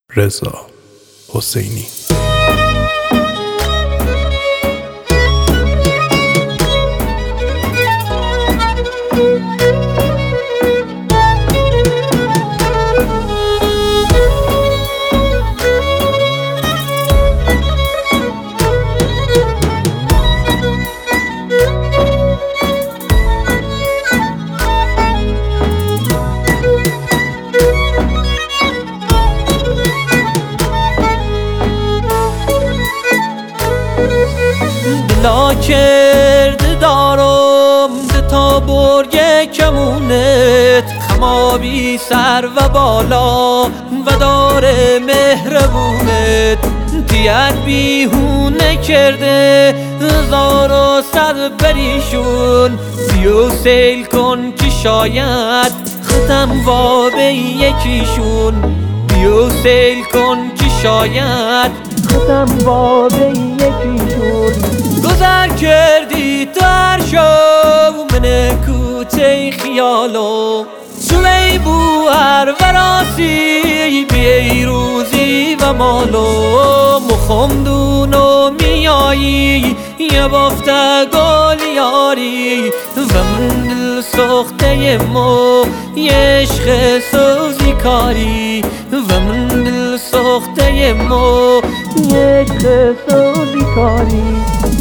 رضا حسینی. دلا کرده دارم تا برگ کمونت، خمابی سر و بالا و دار مهربونت. دیت بیهونه کرده 1000 پریشون، بیو سیل کن که شاید ختم وا به یکیشون. بیو سیل کن که شاید ختم وا به یکیشون. گذر کردی تر شو من کوچه خیالو، شوی بو هر وراسی بیروزی و مالو. مخمدونو میایی یه بافته گل یاری و من دل سخته مو یه عشق سوزی کاری. و من دل سخته مو یه عشق سوزی کاری.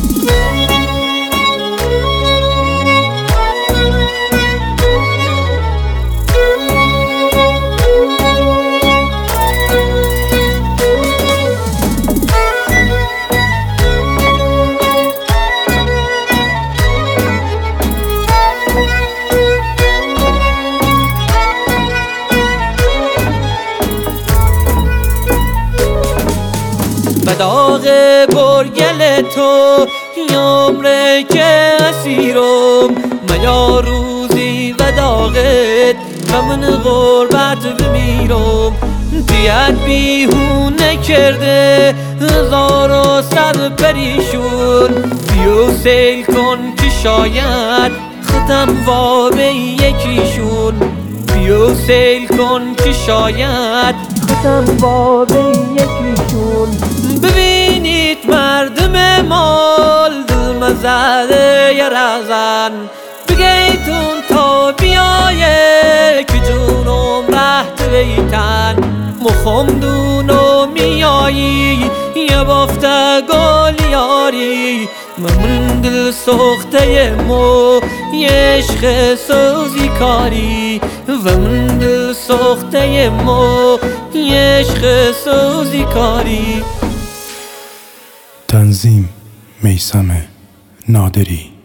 به داغ برگل تو عمره که اسیرم، من یا روزی و داغت و من غربت بمیرم. دیت بیهونه کرده 1000 پریشون، بیو سیل کن که شاید ختم وا به یکیشون. بیو سیل کن که شاید ختم وا به یکیشون. ببینید مردم مال دل مزده ی رزن، بگیتون تا بیایه که جونم رهت بیتن. مخمدونو میایی یه بافته گل یاری، من دل سخته مو یه عشق سوزی کاری. و من دل سخته مو یه عشق سوزی کاری. تنظیم میثم نادری.